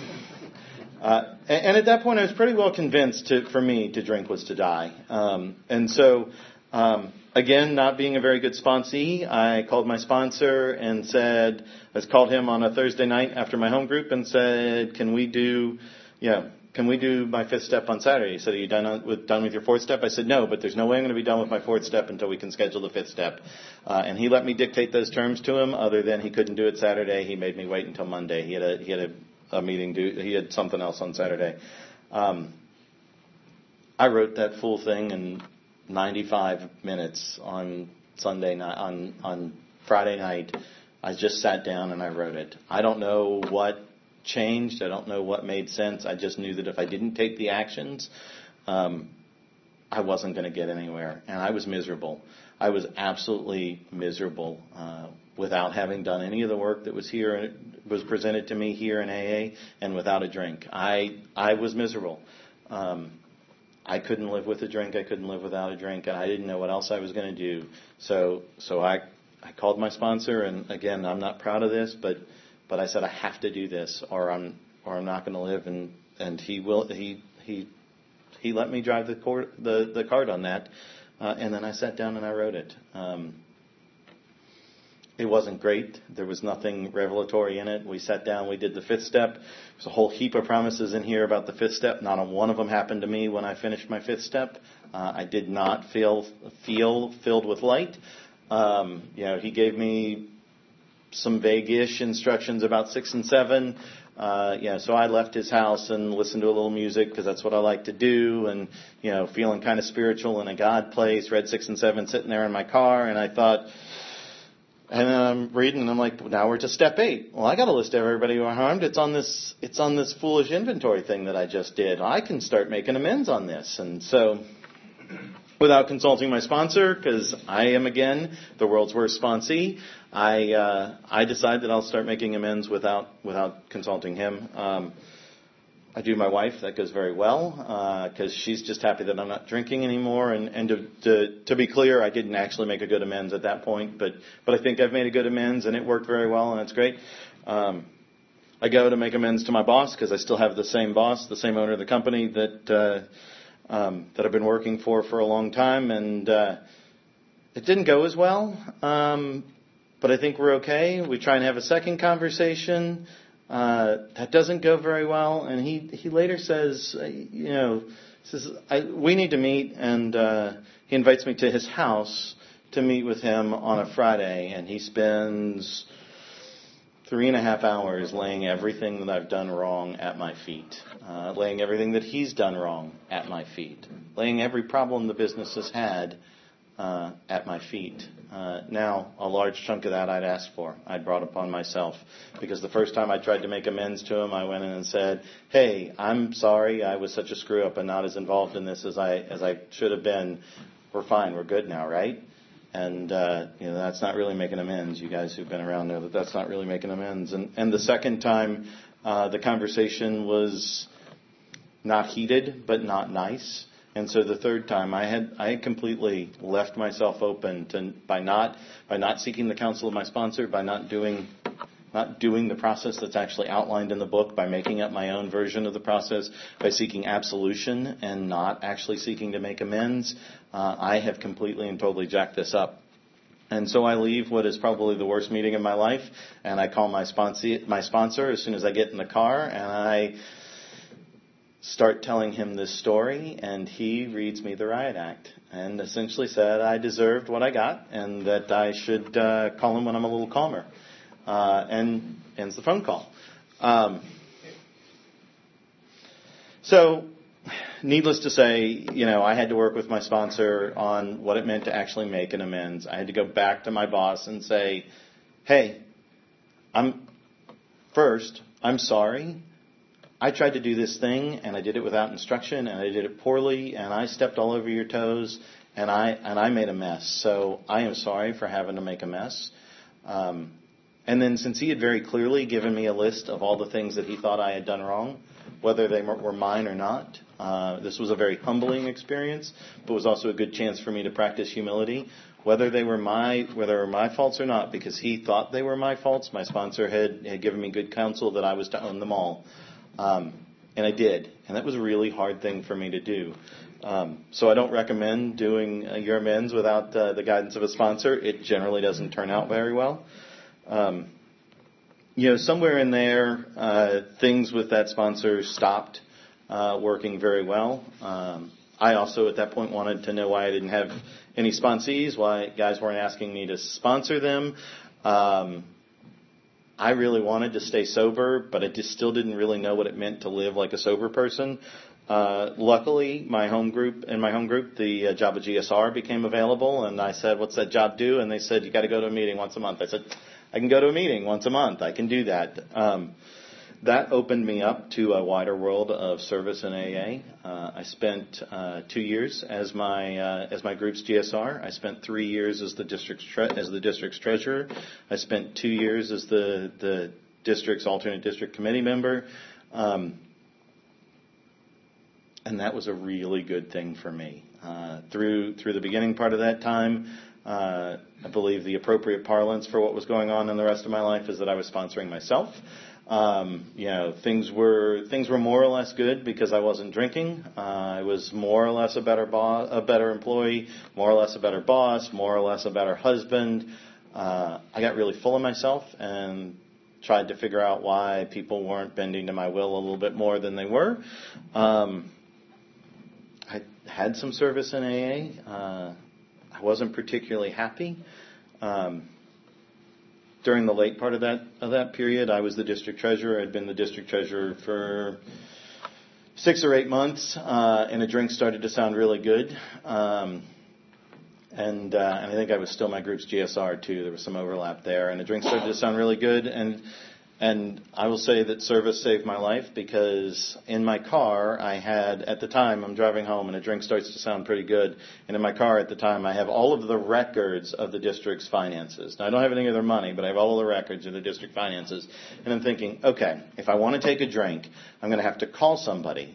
S2: uh, and at that point, I was pretty well convinced to, for me to drink was to die. Um, and so, um, again, not being a very good sponsee, I called my sponsor and said, I called him on a Thursday night after my home group and said, can we do, yeah. Can we do my fifth step on Saturday? He said, are you done with, done with your fourth step? I said, no, but there's no way I'm going to be done with my fourth step until we can schedule the fifth step. Uh, and he let me dictate those terms to him. Other than he couldn't do it Saturday, he made me wait until Monday. He had a, he had a, a meeting due, he had something else on Saturday. Um, I wrote that full thing in ninety-five minutes on Sunday night, on, on Friday night. I just sat down and I wrote it. I don't know what changed. I don't know what made sense. I just knew that if I didn't take the actions, um, I wasn't going to get anywhere. And I was miserable. I was absolutely miserable uh, without having done any of the work that was here, was presented to me here in A A, and without a drink. I I was miserable. Um, I couldn't live with a drink. I couldn't live without a drink, and I didn't know what else I was going to do. So so I I called my sponsor, and again, I'm not proud of this, but. But I said I have to do this, or I'm or I'm not going to live. And, and he will he he he let me drive the court, the the card on that. Uh, and then I sat down and I wrote it. Um, it wasn't great. There was nothing revelatory in it. We sat down. We did the fifth step. There's a whole heap of promises in here about the fifth step. Not a one of them happened to me when I finished my fifth step. Uh, I did not feel feel filled with light. Um, you know, he gave me some vague-ish instructions about six and seven. Uh, yeah, so I left his house and listened to a little music because that's what I like to do, and, you know, feeling kind of spiritual in a God place, read six and seven sitting there in my car, and I thought, and then I'm reading and I'm like, now we're to step eight. Well, I got a list of everybody who are harmed. It's on this, it's on this foolish inventory thing that I just did. I can start making amends on this. And so without consulting my sponsor, because I am, again, the world's worst sponsee. I uh, I decide that I'll start making amends without without consulting him. Um, I do my wife. That goes very well because uh, she's just happy that I'm not drinking anymore. And, and to, to to be clear, I didn't actually make a good amends at that point, but but I think I've made a good amends, and it worked very well, and it's great. Um, I go to make amends to my boss because I still have the same boss, the same owner of the company that uh, um, that I've been working for for a long time, and uh, it didn't go as well. Um, but I think we're okay. We try and have a second conversation. Uh, that doesn't go very well, and he, he later says, uh, you know, says I, we need to meet, and uh, he invites me to his house to meet with him on a Friday, and he spends three and a half hours laying everything that I've done wrong at my feet, uh, laying everything that he's done wrong at my feet, laying every problem the business has had uh, at my feet. Uh, now, a large chunk of that I'd asked for. I'd brought upon myself. Because the first time I tried to make amends to him, I went in and said, hey, I'm sorry I was such a screw-up and not as involved in this as I as I should have been. We're fine. We're good now, right? And, uh, you know, that's not really making amends. You guys who've been around know that that's not really making amends. And, and the second time, uh, the conversation was not heated, but not nice. And so the third time, I had I had completely left myself open to by not by not seeking the counsel of my sponsor, by not doing not doing the process that's actually outlined in the book, by making up my own version of the process, by seeking absolution and not actually seeking to make amends. Uh, I have completely and totally jacked this up. And so I leave what is probably the worst meeting of my life, and I call my sponsor my sponsor as soon as I get in the car, and I start telling him this story, and he reads me the riot act and essentially said I deserved what I got and that I should uh, call him when I'm a little calmer. Uh, and ends the phone call. Um, so, needless to say, you know, I had to work with my sponsor on what it meant to actually make an amends. I had to go back to my boss and say, hey, I'm first, I'm sorry. I tried to do this thing, and I did it without instruction, and I did it poorly, and I stepped all over your toes, and I and I made a mess. So I am sorry for having to make a mess. Um, and then since he had very clearly given me a list of all the things that he thought I had done wrong, whether they were mine or not, uh, this was a very humbling experience, but was also a good chance for me to practice humility. Whether they were my whether they were my faults or not, because he thought they were my faults, my sponsor had, had given me good counsel that I was to own them all. Um, and I did. And that was a really hard thing for me to do. Um, so I don't recommend doing uh, your amends without uh, the guidance of a sponsor. It generally doesn't turn out very well. Um, you know, somewhere in there, uh, things with that sponsor stopped uh, working very well. Um, I also at that point wanted to know why I didn't have any sponsees, why guys weren't asking me to sponsor them. Um, I really wanted to stay sober, but I just still didn't really know what it meant to live like a sober person. Uh, luckily, my home group, in my home group, the uh, Java G S R became available, and I said, what's that job do? And they said, you got to go to a meeting once a month. I said, I can go to a meeting once a month. I can do that. Um, that opened me up to a wider world of service in A A. Uh, I spent uh, two years as my uh, as my group's G S R. I spent three years as the district's tre- as the district's treasurer. I spent two years as the the district's alternate district committee member, um, and that was a really good thing for me. Uh, through through the beginning part of that time, uh, I believe the appropriate parlance for what was going on in the rest of my life is that I was sponsoring myself. Um, you know, things were things were more or less good because I wasn't drinking. Uh, I was more or less a better boss, a better employee, more or less a better boss, more or less a better husband. Uh, I got really full of myself and tried to figure out why people weren't bending to my will a little bit more than they were. Um, I had some service in A A. Uh, I wasn't particularly happy. Um, During the late part of that of that period, I was the district treasurer. I'd been the district treasurer for six or eight months, uh, and a drink started to sound really good. Um, and, uh, and I think I was still my group's G S R too. There was some overlap there, and a drink started to sound really good. And And I will say that service saved my life, because in my car I had, at the time, I'm driving home and a drink starts to sound pretty good. And in my car at the time I have all of the records of the district's finances. Now I don't have any of their money, but I have all of the records of the district finances. And I'm thinking, okay, if I want to take a drink, I'm going to have to call somebody.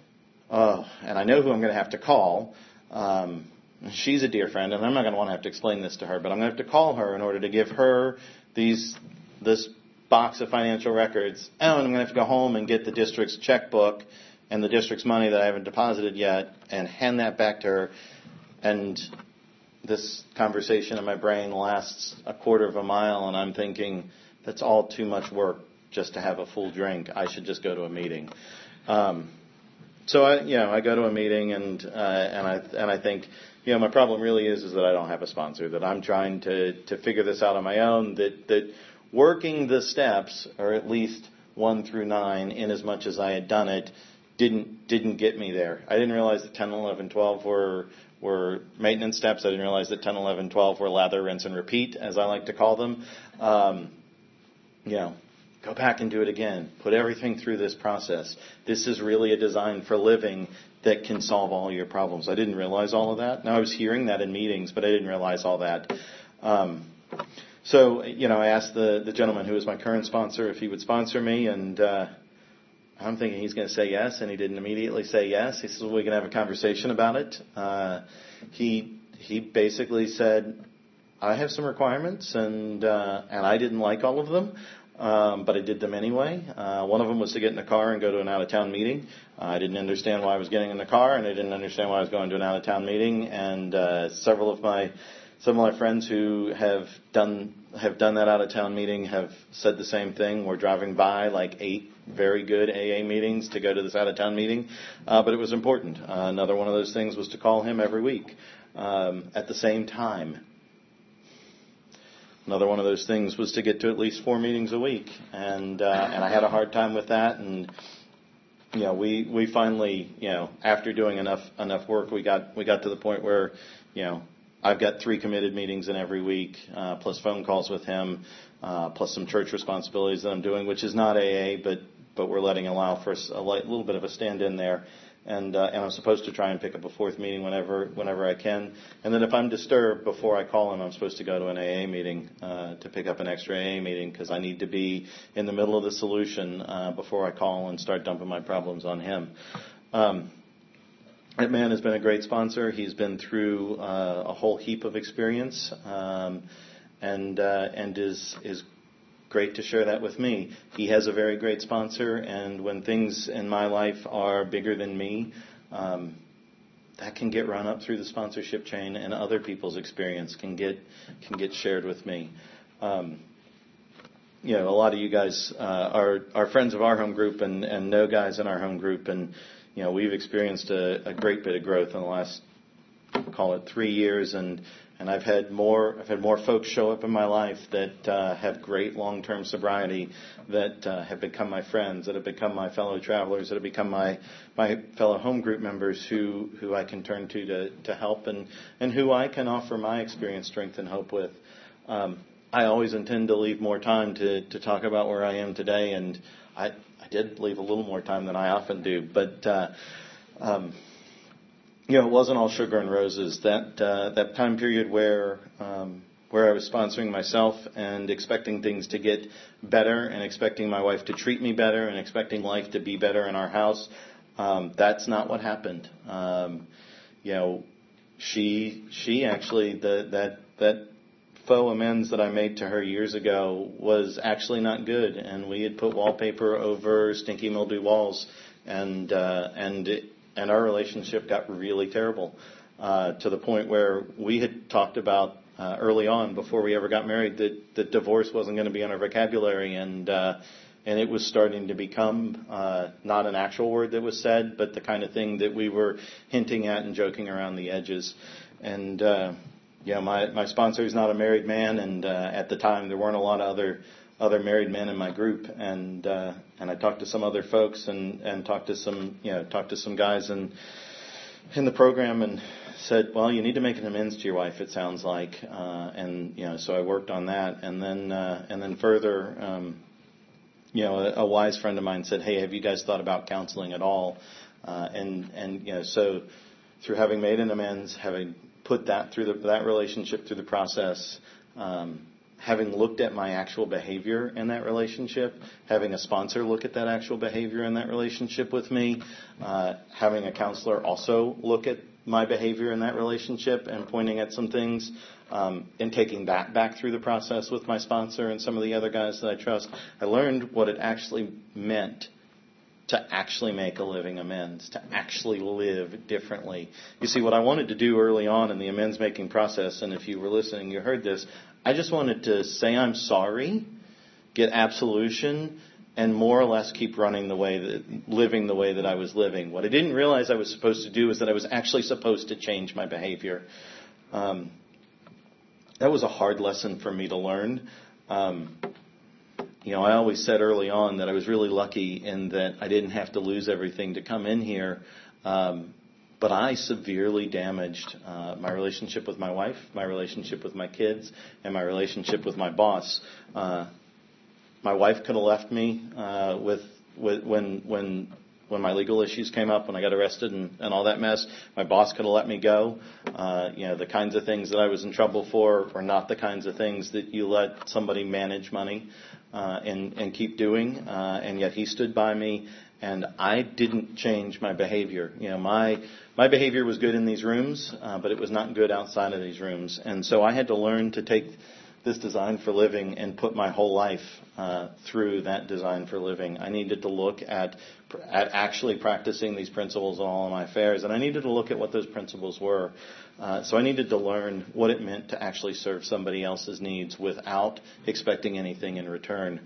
S2: Oh, and I know who I'm going to have to call. Um, she's a dear friend, and I'm not going to want to have to explain this to her, but I'm going to have to call her in order to give her these this box of financial records. Oh, and I'm going to have to go home and get the district's checkbook and the district's money that I haven't deposited yet and hand that back to her. And this conversation in my brain lasts a quarter of a mile, and I'm thinking, that's all too much work just to have a full drink. I should just go to a meeting. Um, so I, you know, I go to a meeting, and uh, and I and I think, you know, my problem really is is that I don't have a sponsor. That I'm trying to to figure this out on my own. That that working the steps, or at least one through nine, in as much as I had done it, didn't didn't get me there. I didn't realize that ten, eleven, twelve were were maintenance steps. I didn't realize that ten, eleven, twelve were lather, rinse, and repeat, as I like to call them. Um, you know, go back and do it again. Put everything through this process. This is really a design for living that can solve all your problems. I didn't realize all of that. Now, I was hearing that in meetings, but I didn't realize all that. Um, so, you know, I asked the, the gentleman who is my current sponsor if he would sponsor me, and uh, I'm thinking he's going to say yes, and he didn't immediately say yes. He says, well, we can have a conversation about it. Uh, he he basically said, I have some requirements, and uh, and I didn't like all of them, um, but I did them anyway. Uh, one of them was to get in the car and go to an out-of-town meeting. Uh, I didn't understand why I was getting in the car, and I didn't understand why I was going to an out-of-town meeting. And uh, several of my some of my friends who have done have done that out-of-town meeting have said the same thing. We're driving by like eight very good A A meetings to go to this out-of-town meeting, uh, but it was important. Uh, another one of those things was to call him every week um, at the same time. Another one of those things was to get to at least four meetings a week, and uh, and I had a hard time with that. And you know, we we finally, you know, after doing enough enough work, we got we got to the point where, you know, I've got three committed meetings in every week, uh, plus phone calls with him, uh, plus some church responsibilities that I'm doing, which is not A A, but but we're letting allow for a light, little bit of a stand-in there. And uh, and I'm supposed to try and pick up a fourth meeting whenever whenever I can. And then if I'm disturbed before I call him, I'm supposed to go to an A A meeting uh, to pick up an extra A A meeting, because I need to be in the middle of the solution uh, before I call and start dumping my problems on him. Um, that man has been a great sponsor. He's been through uh, a whole heap of experience, um, and uh, and is is. great to share that with me. He has a very great sponsor, and when things in my life are bigger than me, um, that can get run up through the sponsorship chain, and other people's experience can get can get shared with me. Um, you know, a lot of you guys uh, are are friends of our home group and, and know guys in our home group, and you know, we've experienced a, a great bit of growth in the last, call it, three years, and And I've had more. I've had more folks show up in my life that uh, have great long-term sobriety, that uh, have become my friends, that have become my fellow travelers, that have become my my fellow home group members, who, who I can turn to to, to help, and, and who I can offer my experience, strength, and hope with. Um, I always intend to leave more time to, to talk about where I am today, and I I did leave a little more time than I often do, but. Uh, um, You know, it wasn't all sugar and roses. That uh, that time period where um, where I was sponsoring myself and expecting things to get better, and expecting my wife to treat me better, and expecting life to be better in our house, um, that's not what happened. Um, you know, she she actually the that that faux amends that I made to her years ago was actually not good, and we had put wallpaper over stinky, mildew walls, and uh, and. It, And our relationship got really terrible, uh, to the point where we had talked about uh, early on, before we ever got married, that, that divorce wasn't going to be in our vocabulary, and uh, and it was starting to become uh, not an actual word that was said, but the kind of thing that we were hinting at and joking around the edges. And uh, yeah, my my sponsor is not a married man, and uh, at the time there weren't a lot of other. other married men in my group, and uh, and I talked to some other folks, and, and talked to some you know talked to some guys in in the program, and said, well, you need to make an amends to your wife, it sounds like, uh, and you know so I worked on that, and then uh, and then further, um, you know, a, a wise friend of mine said, "Hey, have you guys thought about counseling at all?" Uh, and and you know, so through having made an amends, having put that through the, that relationship through the process, um, having looked at my actual behavior in that relationship, having a sponsor look at that actual behavior in that relationship with me, uh, having a counselor also look at my behavior in that relationship and pointing at some things, um, and taking that back through the process with my sponsor and some of the other guys that I trust, I learned what it actually meant to actually make a living amends, to actually live differently. You see, what I wanted to do early on in the amends making process, and if you were listening, you heard this, I just wanted to say I'm sorry, get absolution, and more or less keep running the way that, living the way that I was living. What I didn't realize I was supposed to do is that I was actually supposed to change my behavior. Um, that was a hard lesson for me to learn. Um, You know, I always said early on that I was really lucky in that I didn't have to lose everything to come in here. Um, but I severely damaged uh, my relationship with my wife, my relationship with my kids, and my relationship with my boss. Uh, my wife could have left me uh, with, with when when when my legal issues came up, when I got arrested and, and all that mess. My boss could have let me go. Uh, you know, the kinds of things that I was in trouble for are not the kinds of things that you let somebody manage money uh, and, and keep doing. Uh, and yet he stood by me, and I didn't change my behavior. You know, my my behavior was good in these rooms, uh, but it was not good outside of these rooms. And so I had to learn to take this design for living and put my whole life uh, through that design for living. I needed to look at at actually practicing ththese principles in all of my affairs, and I needed to look at what those principles were. Uh, so I needed to learn what it meant to actually serve somebody else's needs without expecting anything in return.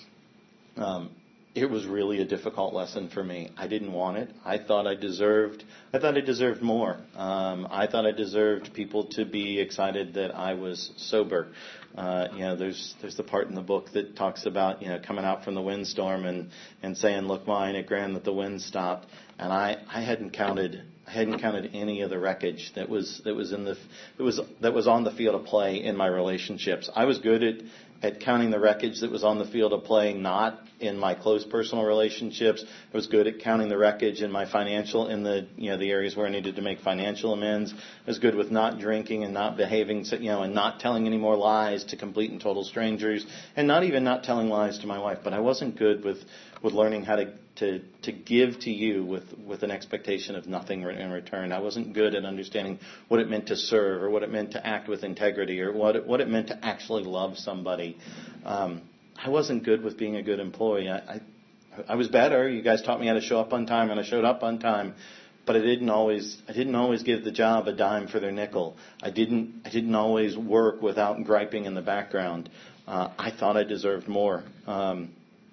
S2: Um, it was really a difficult lesson for me. I didn't want it. I thought I deserved. I thought I deserved more. Um, I thought I deserved people to be excited that I was sober. Uh, you know, there's there's the part in the book that talks about, you know, coming out from the windstorm and, and saying, "Look, mine, it grand that the wind stopped." And I, I hadn't counted I hadn't counted any of the wreckage that was that was in the that was that was on the field of play in my relationships. I was good at at counting the wreckage that was on the field of play, not in my close personal relationships. I was good at counting the wreckage in my financial, in the, you know, the areas where I needed to make financial amends. I was good with not drinking and not behaving, you know, and not telling any more lies to complete and total strangers, and not even not telling lies to my wife. But I wasn't good with, with learning how to, to, to give to you with, with an expectation of nothing in return. I wasn't good at understanding what it meant to serve, or what it meant to act with integrity, or what it, what it meant to actually love somebody. Um, I wasn't good with being a good employee. I, I, I was better. You guys taught me how to show up on time, and I showed up on time. But I didn't always. I didn't always give the job a dime for their nickel. I didn't. I didn't always work without griping in the background. Uh, I thought I deserved more. Um,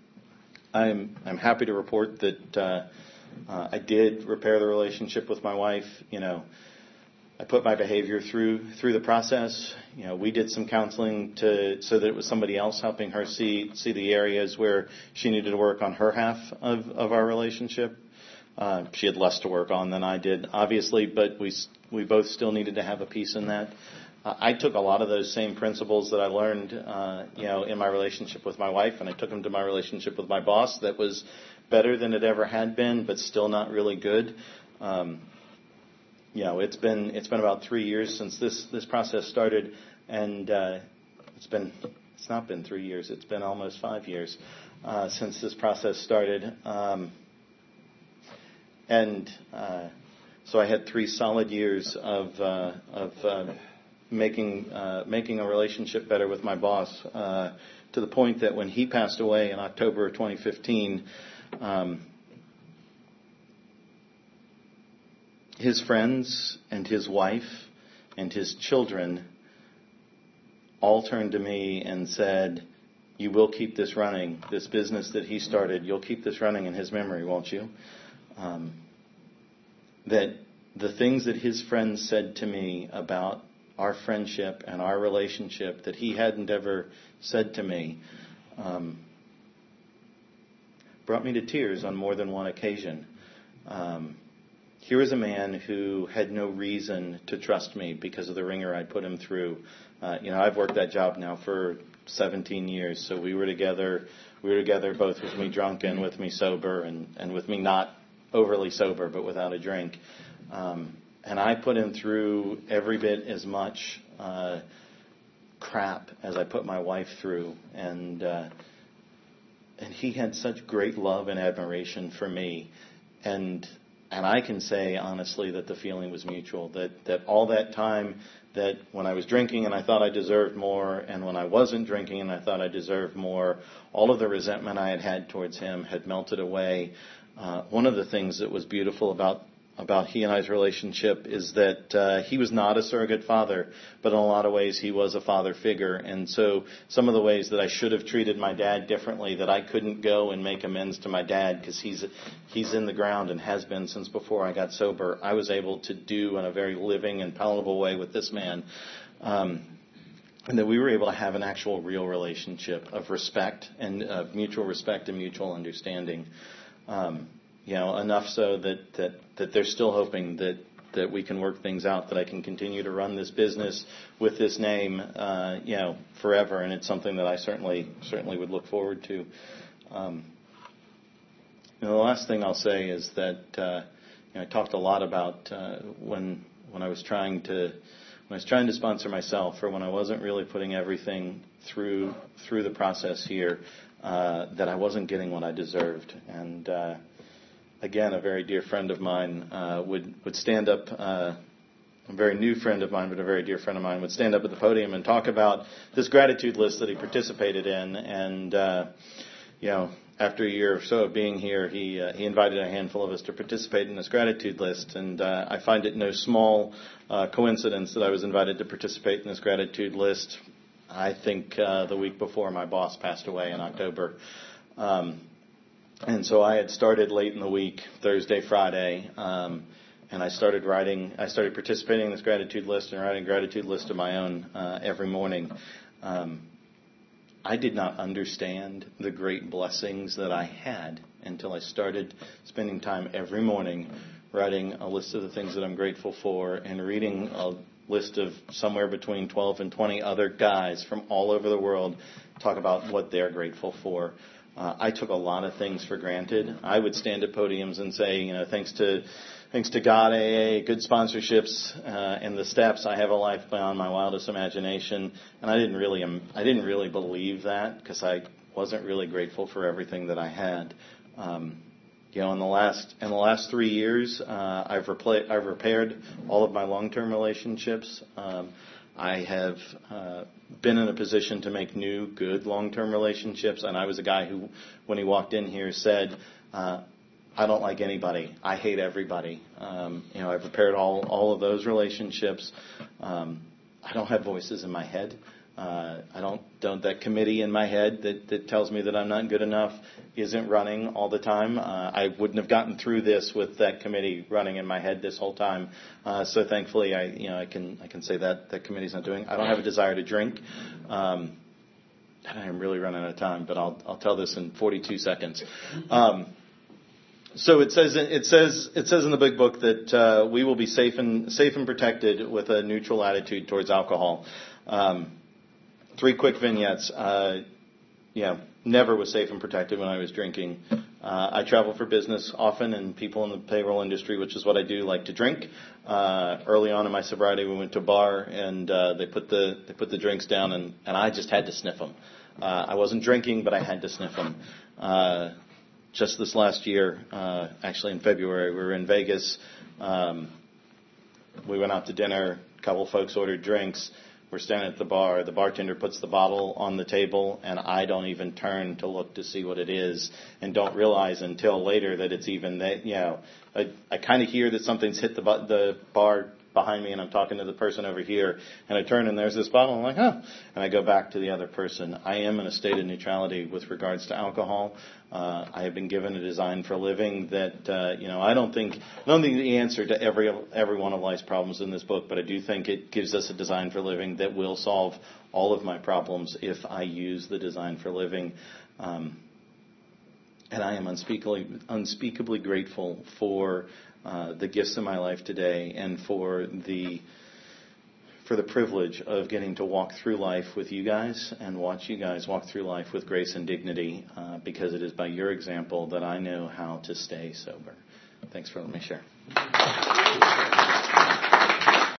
S2: I'm. I'm happy to report that uh, uh, I did repair the relationship with my wife. You know, I put my behavior through through the process. You know, we did some counseling to so that it was somebody else helping her see see the areas where she needed to work on her half of, of our relationship. Uh, she had less to work on than I did, obviously, but we we both still needed to have a piece in that. Uh, I took a lot of those same principles that I learned, uh, you know, in my relationship with my wife, and I took them to my relationship with my boss. That was better than it ever had been, but still not really good. Um, You know, it's been it's been about three years since this, this process started, and uh, it's been it's not been three years. It's been almost five years uh, since this process started, um, and uh, so I had three solid years of uh, of uh, making uh, making a relationship better with my boss, uh, to the point that when he passed away in October of twenty fifteen. Um, His friends and his wife and his children all turned to me and said, "You will keep this running, this business that he started, you'll keep this running in his memory, won't you?" Um, that the things that his friends said to me about our friendship and our relationship that he hadn't ever said to me um, brought me to tears on more than one occasion. Um, Here is a man who had no reason to trust me because of the ringer I put him through. Uh, you know, I've worked that job now for seventeen years. So we were together. We were together both with me drunk and with me sober, and, and with me not overly sober, but without a drink. Um, and I put him through every bit as much uh, crap as I put my wife through, and uh, and he had such great love and admiration for me, and and I can say honestly that the feeling was mutual. That that all that time, that when I was drinking and I thought I deserved more, and when I wasn't drinking and I thought I deserved more, all of the resentment I had had towards him had melted away. Uh, one of the things that was beautiful about about he and I's relationship is that uh, he was not a surrogate father, but in a lot of ways he was a father figure. And so some of the ways that I should have treated my dad differently, that I couldn't go and make amends to my dad because he's he's in the ground and has been since before I got sober, I was able to do in a very living and palatable way with this man. Um, and that we were able to have an actual real relationship of respect and of mutual respect and mutual understanding. Um, You know, enough so that, that, that they're still hoping that, that we can work things out, that I can continue to run this business with this name, uh, you know, forever. And it's something that I certainly certainly would look forward to. Um, you know, the last thing I'll say is that uh, you know, I talked a lot about uh, when when I was trying to when I was trying to sponsor myself, or when I wasn't really putting everything through through the process here, uh, that I wasn't getting what I deserved. And uh, Again, a very dear friend of mine uh, would would stand up. Uh, a very new friend of mine, but a very dear friend of mine, would stand up at the podium and talk about this gratitude list that he participated in. And uh, you know, after a year or so of being here, he uh, he invited a handful of us to participate in this gratitude list. And uh, I find it no small uh, coincidence that I was invited to participate in this gratitude list. I think uh, the week before my boss passed away in October. Um, And so I had started late in the week, Thursday, Friday, um, and I started writing, I started participating in this gratitude list and writing a gratitude list of my own uh, every morning. Um, I did not understand the great blessings that I had until I started spending time every morning writing a list of the things that I'm grateful for and reading a list of somewhere between twelve and twenty other guys from all over the world talk about what they're grateful for. Uh, I took a lot of things for granted. I would stand at podiums and say, you know, thanks to thanks to God, A A, good sponsorships, uh, and the steps, I have a life beyond my wildest imagination. And I didn't really, um, I didn't really believe that because I wasn't really grateful for everything that I had. Um, you know, in the last in the last three years, uh, I've repla- I've repaired all of my long-term relationships. Um, I have uh, been in a position to make new, good, long-term relationships, and I was a guy who, when he walked in here, said, uh, I don't like anybody. I hate everybody. Um, you know, I've repaired all, all of those relationships. Um, I don't have voices in my head. Uh, I don't, don't, that committee in my head that, that tells me that I'm not good enough isn't running all the time. Uh, I wouldn't have gotten through this with that committee running in my head this whole time. Uh, so thankfully, I, you know, I can, I can say that that committee's not doing. I don't have a desire to drink. Um, I'm really running out of time, but I'll, I'll tell this in forty-two seconds. Um, So it says it says it says in the big book that uh, we will be safe and safe and protected with a neutral attitude towards alcohol. Um, three quick vignettes. Uh, yeah, never was safe and protected when I was drinking. Uh, I travel for business often, and people in the payroll industry, which is what I do, like to drink. Uh, early on in my sobriety, we went to a bar, and uh, they put the they put the drinks down, and, and I just had to sniff them. Uh, I wasn't drinking, but I had to sniff them. Uh, just this last year, uh, actually in February, we were in Vegas. Um, we went out to dinner. A couple folks ordered drinks. We're standing at the bar. The bartender puts the bottle on the table, and I don't even turn to look to see what it is, and don't realize until later that it's even that. You know, I, I kind of hear that something's hit the the bar behind me, and I'm talking to the person over here, and I turn and there's this bottle. I'm like, huh, and I go back to the other person. I am in a state of neutrality with regards to alcohol. Uh, I have been given a design for living that, uh, you know, I don't think, I don't think the answer to every, every one of life's problems in this book, but I do think it gives us a design for living that will solve all of my problems if I use the design for living. Um, and I am unspeakably, unspeakably grateful for uh, the gifts in my life today, and for the for the privilege of getting to walk through life with you guys and watch you guys walk through life with grace and dignity, uh, because it is by your example that I know how to stay sober. Thanks for letting me share.